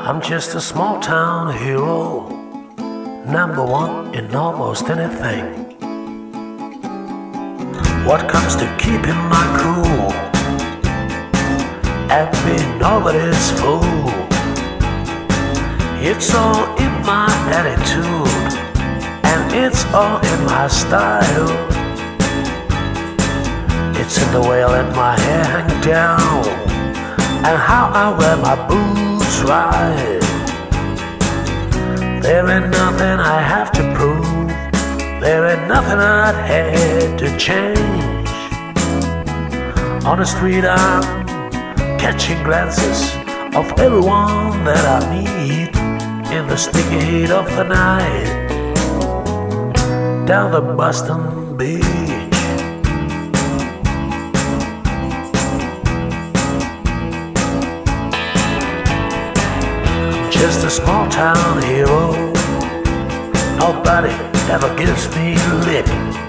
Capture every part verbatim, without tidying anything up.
I'm just a small town hero, number one in almost anything. What comes to keeping my cool and being nobody's fool? It's all in my attitude and it's all in my style. It's in the way I let my hair hang down and how I wear my boots right. There ain't nothing I have to prove, there ain't nothing I'd had to change. On the street I'm catching glances of everyone that I meet in the sticky heat of the night down the Boston Beach. Just a small town hero, nobody ever gives me lip.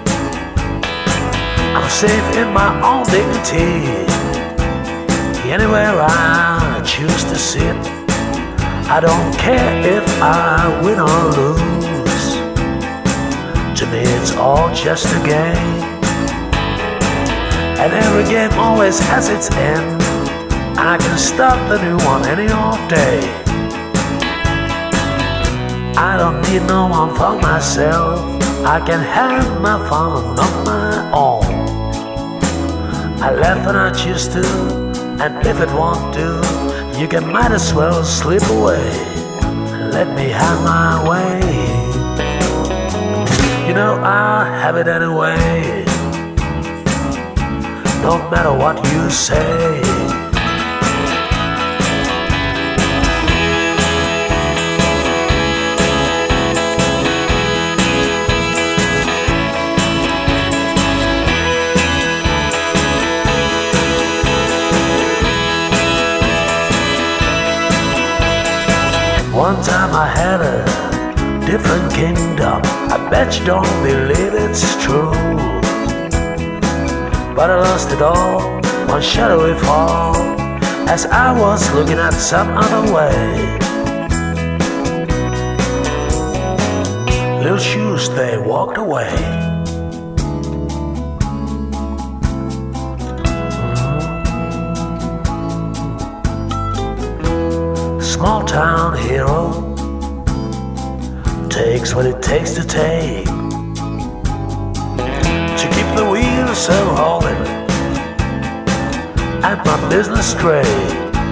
I'm safe in my own dignity, anywhere I choose to sit. I don't care if I win or lose, to me it's all just a game. And every game always has its end, I can start the new one any old day. I don't need no one for myself, I can have my fun on my own. I laugh when I choose to, and if it won't do, you can might as well slip away and let me have my way. You know I'll have it anyway, no matter what you say. One time I had a different kingdom, I bet you don't believe it's true. But I lost it all, one shadowy fall, as I was looking at some other way. Little shoes, they walked away. Small town hero takes what it takes to take to keep the wheels a rolling and my business straight.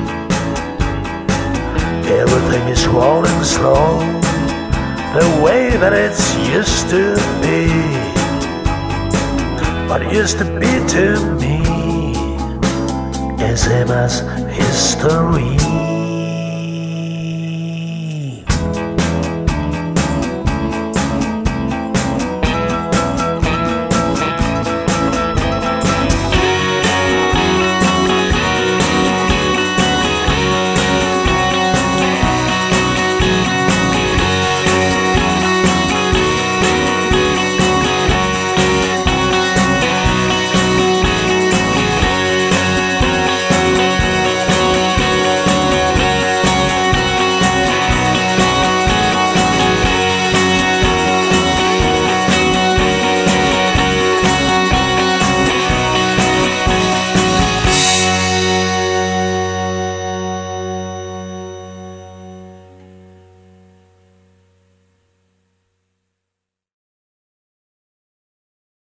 Everything is rolling slow, the way that it's used to be. What used to be to me is same as history.